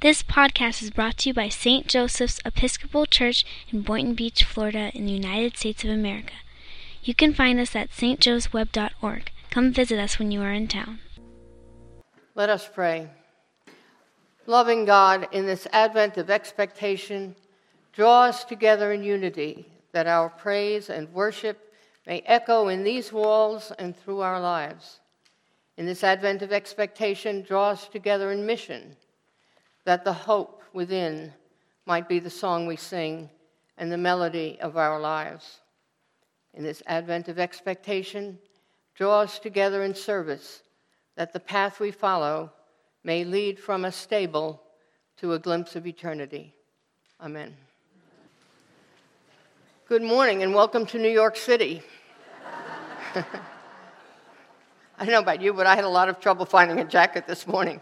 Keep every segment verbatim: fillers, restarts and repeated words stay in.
This podcast is brought to you by Saint Joseph's Episcopal Church in Boynton Beach, Florida, in the United States of America. You can find us at s t joes web dot org. Come visit us when you are in town. Let us pray. Loving God, in this advent of expectation, draw us together in unity, that our praise and worship may echo in these walls and through our lives. In this advent of expectation, draw us together in mission, that the hope within might be the song we sing and the melody of our lives. In this advent of expectation, draw us together in service, that the path we follow may lead from a stable to a glimpse of eternity. Amen. Good morning and welcome to New York City. I don't know about you, but I had a lot of trouble finding a jacket this morning.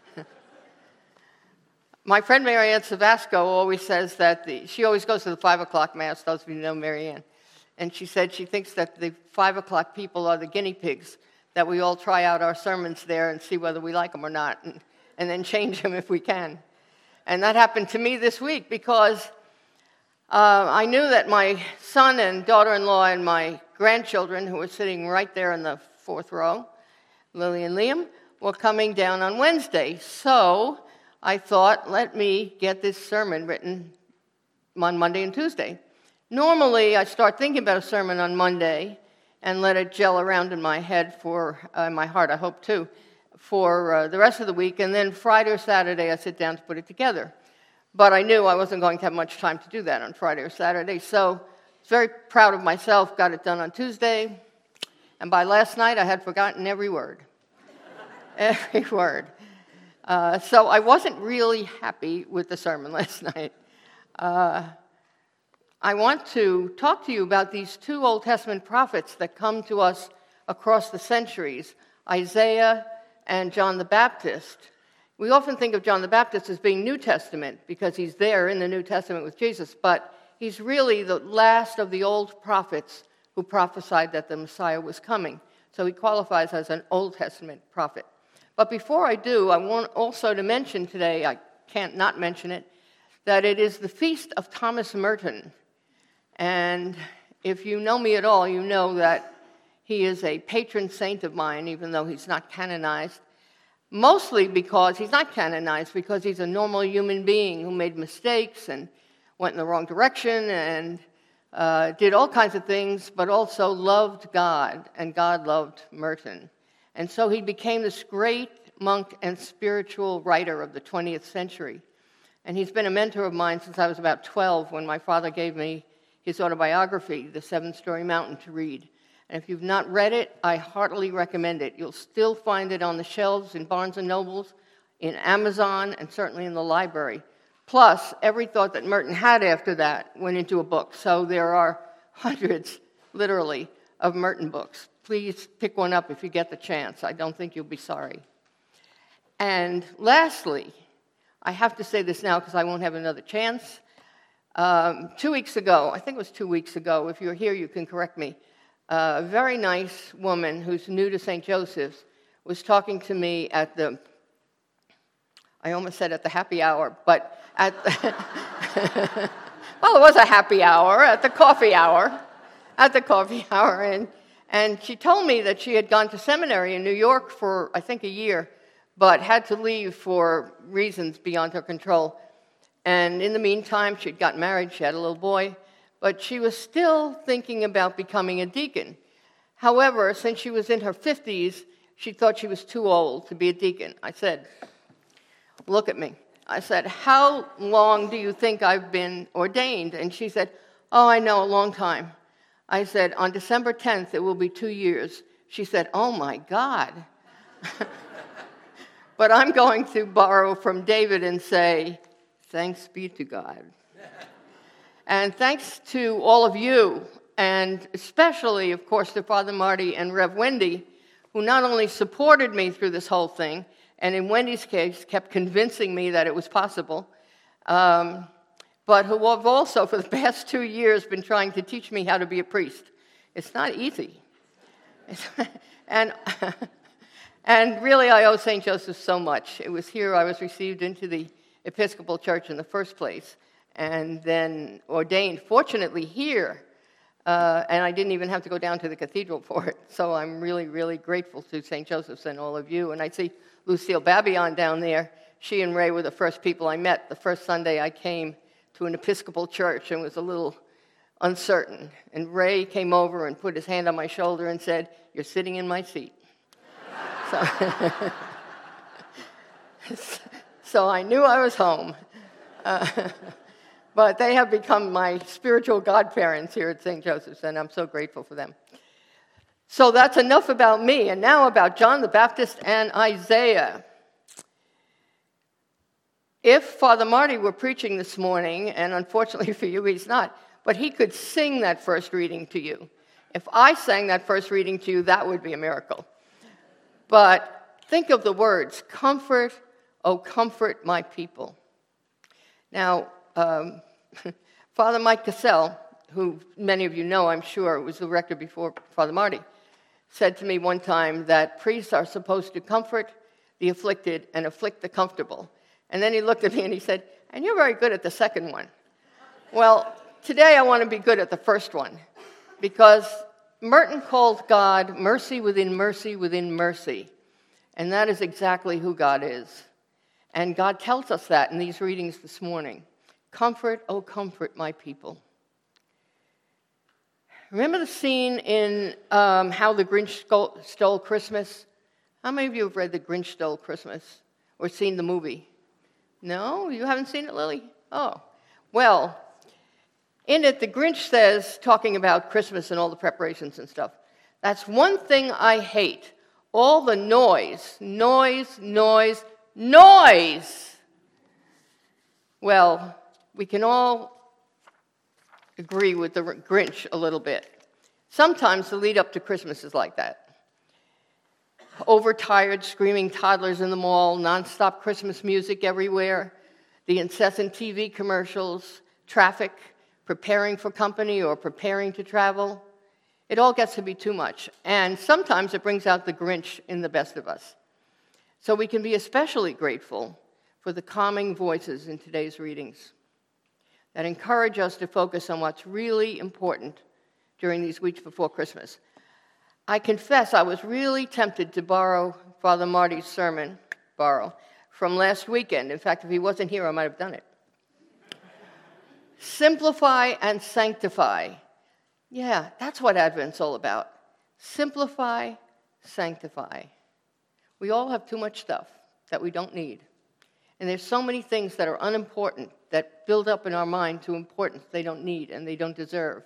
My friend Marianne Savasco always says that the, she always goes to the five o'clock mass, those of you who know Marianne, and she said she thinks that the five o'clock people are the guinea pigs, that we all try out our sermons there and see whether we like them or not, and, and then change them if we can. And that happened to me this week because uh, I knew that my son and daughter-in-law and my grandchildren, who were sitting right there in the fourth row, Lily and Liam, were coming down on Wednesday. So I thought, let me get this sermon written on Monday and Tuesday. Normally, I start thinking about a sermon on Monday and let it gel around in my head for, uh, my heart, I hope too, for uh, the rest of the week. And then Friday or Saturday, I sit down to put it together. But I knew I wasn't going to have much time to do that on Friday or Saturday. So I was very proud of myself, got it done on Tuesday. And by last night, I had forgotten every word. Every word. Uh, so I wasn't really happy with the sermon last night. Uh, I want to talk to you about these two Old Testament prophets that come to us across the centuries, Isaiah and John the Baptist. We often think of John the Baptist as being New Testament because he's there in the New Testament with Jesus, but he's really the last of the old prophets who prophesied that the Messiah was coming. So he qualifies as an Old Testament prophet. But before I do, I want also to mention today, I can't not mention it, that it is the feast of Thomas Merton. And if you know me at all, you know that he is a patron saint of mine, even though he's not canonized. Mostly because he's not canonized, because he's a normal human being who made mistakes and went in the wrong direction and uh, did all kinds of things, but also loved God, and God loved Merton. And so he became this great monk and spiritual writer of the twentieth century. And he's been a mentor of mine since I was about twelve, when my father gave me his autobiography, The Seven-Story Mountain, to read. And if you've not read it, I heartily recommend it. You'll still find it on the shelves in Barnes and Nobles, in Amazon, and certainly in the library. Plus, every thought that Merton had after that went into a book. So there are hundreds, literally, of Merton books. Please pick one up if you get the chance. I don't think you'll be sorry. And lastly, I have to say this now because I won't have another chance. Um, two weeks ago, I think it was two weeks ago, if you're here you can correct me, uh, a very nice woman who's new to Saint Joseph's was talking to me at the, I almost said at the happy hour, but at the, well, it was a happy hour, at the coffee hour, at the coffee hour, and And she told me that she had gone to seminary in New York for, I think, a year, but had to leave for reasons beyond her control. And in the meantime, she'd gotten married, she had a little boy, but she was still thinking about becoming a deacon. However, since she was in her fifties, she thought she was too old to be a deacon. I said, look at me. I said, how long do you think I've been ordained? And she said, oh, I know, a long time. I said, on December tenth, it will be two years. She said, oh, my God. But I'm going to borrow from David and say, thanks be to God. And thanks to all of you, and especially, of course, to Father Marty and Rev Wendy, who not only supported me through this whole thing, and in Wendy's case, kept convincing me that it was possible, um, but who have also, for the past two years, been trying to teach me how to be a priest. It's not easy. It's, and, and really, I owe Saint Joseph so much. It was here I was received into the Episcopal Church in the first place, and then ordained, fortunately, here. Uh, and I didn't even have to go down to the cathedral for it. So I'm really, really grateful to Saint Joseph's and all of you. And I see Lucille Babillon down there. She and Ray were the first people I met the first Sunday I came to an Episcopal church and was a little uncertain. And Ray came over and put his hand on my shoulder and said, "You're sitting in my seat." so, so I knew I was home. Uh, But they have become my spiritual godparents here at Saint Joseph's, and I'm so grateful for them. So that's enough about me, and now about John the Baptist and Isaiah. If Father Marty were preaching this morning, and unfortunately for you he's not, but he could sing that first reading to you. If I sang that first reading to you, that would be a miracle. But think of the words, "Comfort, oh comfort my people." Now, Um, Father Mike Cassell, who many of you know, I'm sure, was the rector before Father Marty, said to me one time that priests are supposed to comfort the afflicted and afflict the comfortable. And then he looked at me and he said, "And you're very good at the second one." Well, today I want to be good at the first one, because Merton called God mercy within mercy within mercy. And that is exactly who God is. And God tells us that in these readings this morning. Comfort, oh comfort my people. Remember the scene in um, How the Grinch Stole, Stole Christmas? How many of you have read The Grinch Stole Christmas or seen the movie? No? You haven't seen it, Lily? Oh. Well, in it, the Grinch says, talking about Christmas and all the preparations and stuff, "That's one thing I hate. All the noise, noise, noise, noise." Well, we can all agree with the Grinch a little bit. Sometimes the lead up to Christmas is like that. Overtired, screaming toddlers in the mall, nonstop Christmas music everywhere, the incessant T V commercials, traffic, preparing for company or preparing to travel. It all gets to be too much. And sometimes it brings out the Grinch in the best of us. So we can be especially grateful for the calming voices in today's readings that encourage us to focus on what's really important during these weeks before Christmas. I confess I was really tempted to borrow Father Marty's sermon, borrow, from last weekend. In fact, if he wasn't here, I might have done it. Simplify and sanctify. Yeah, that's what Advent's all about. Simplify, sanctify. We all have too much stuff that we don't need. And there's so many things that are unimportant that build up in our mind to importance they don't need and they don't deserve.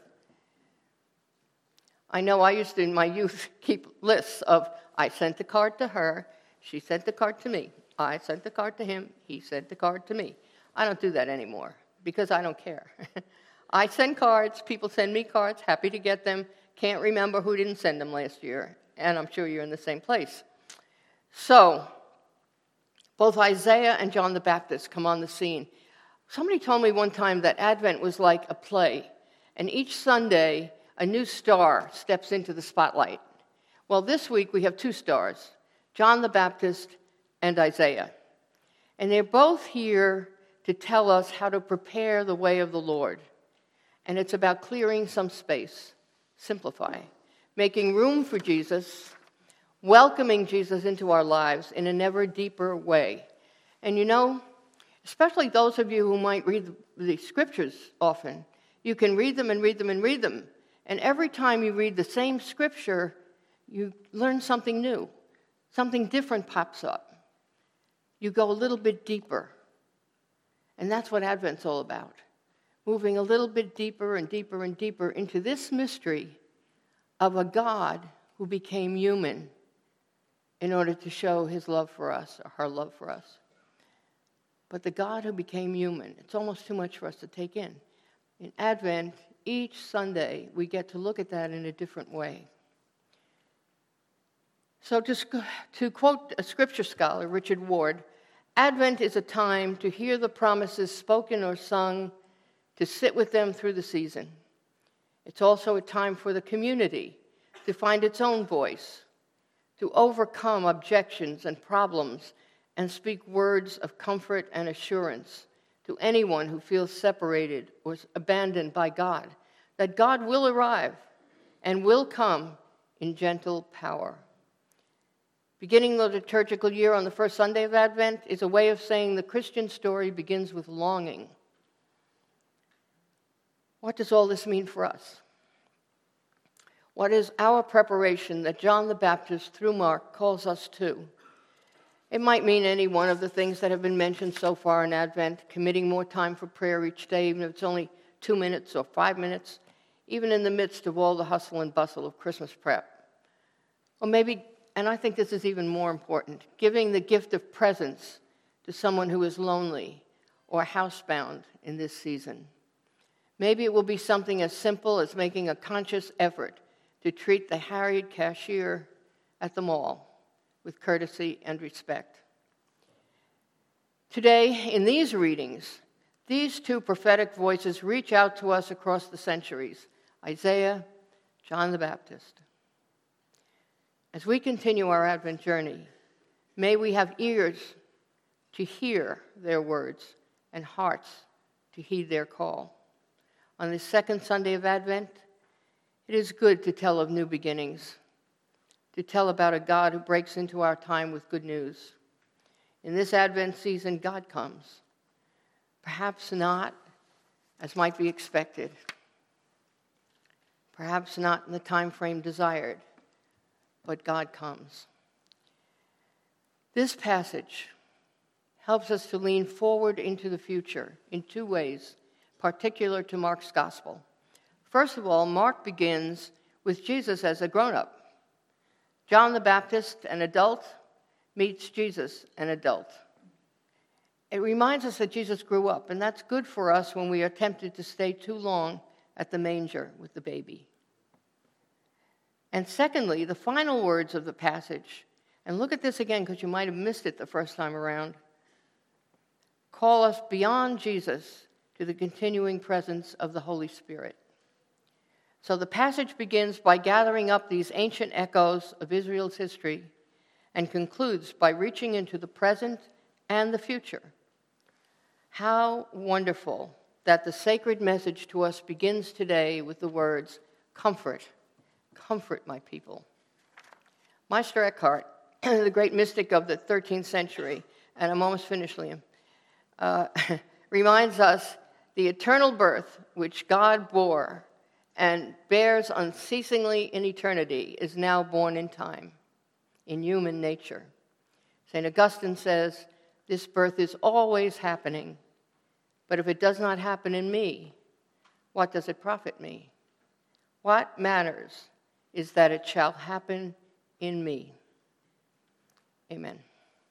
I know I used to, in my youth, keep lists of, I sent the card to her, she sent the card to me, I sent the card to him, he sent the card to me. I don't do that anymore because I don't care. I send cards, people send me cards, happy to get them, can't remember who didn't send them last year, and I'm sure you're in the same place. So, both Isaiah and John the Baptist come on the scene. Somebody told me one time that Advent was like a play, and each Sunday, a new star steps into the spotlight. Well, this week we have two stars, John the Baptist and Isaiah. And they're both here to tell us how to prepare the way of the Lord. And it's about clearing some space, simplify, making room for Jesus, welcoming Jesus into our lives in an ever deeper way. And you know, especially those of you who might read the, the scriptures often, you can read them and read them and read them. And every time you read the same scripture, you learn something new. Something different pops up. You go a little bit deeper. And that's what Advent's all about. Moving a little bit deeper and deeper and deeper into this mystery of a God who became human in order to show his love for us, or her love for us. But the God who became human, it's almost too much for us to take in. In Advent, each Sunday, we get to look at that in a different way. So to, to quote a scripture scholar, Richard Ward, Advent is a time to hear the promises spoken or sung, to sit with them through the season. It's also a time for the community to find its own voice, to overcome objections and problems, and speak words of comfort and assurance to anyone who feels separated or abandoned by God, that God will arrive and will come in gentle power. Beginning the liturgical year on the first Sunday of Advent is a way of saying the Christian story begins with longing. What does all this mean for us? What is our preparation that John the Baptist, through Mark, calls us to? It might mean any one of the things that have been mentioned so far in Advent, committing more time for prayer each day, even if it's only two minutes or five minutes, even in the midst of all the hustle and bustle of Christmas prep. Or maybe, and I think this is even more important, giving the gift of presence to someone who is lonely or housebound in this season. Maybe it will be something as simple as making a conscious effort to treat the harried cashier at the mall with courtesy and respect. Today, in these readings, these two prophetic voices reach out to us across the centuries, Isaiah, John the Baptist. As we continue our Advent journey, may we have ears to hear their words and hearts to heed their call. On this second Sunday of Advent, it is good to tell of new beginnings, to tell about a God who breaks into our time with good news. In this Advent season, God comes. Perhaps not as might be expected. Perhaps not in the time frame desired, but God comes. This passage helps us to lean forward into the future in two ways, particular to Mark's gospel. First of all, Mark begins with Jesus as a grown-up. John the Baptist, an adult, meets Jesus, an adult. It reminds us that Jesus grew up, and that's good for us when we are tempted to stay too long at the manger with the baby. And secondly, the final words of the passage, and look at this again because you might have missed it the first time around, call us beyond Jesus to the continuing presence of the Holy Spirit. So the passage begins by gathering up these ancient echoes of Israel's history and concludes by reaching into the present and the future. How wonderful that the sacred message to us begins today with the words, "Comfort, comfort my people." Meister Eckhart, the great mystic of the thirteenth century, and I'm almost finished, Liam, uh, reminds us the eternal birth which God bore and bears unceasingly in eternity is now born in time, in human nature. Saint Augustine says, this birth is always happening, but if it does not happen in me, what does it profit me? What matters is that it shall happen in me. Amen.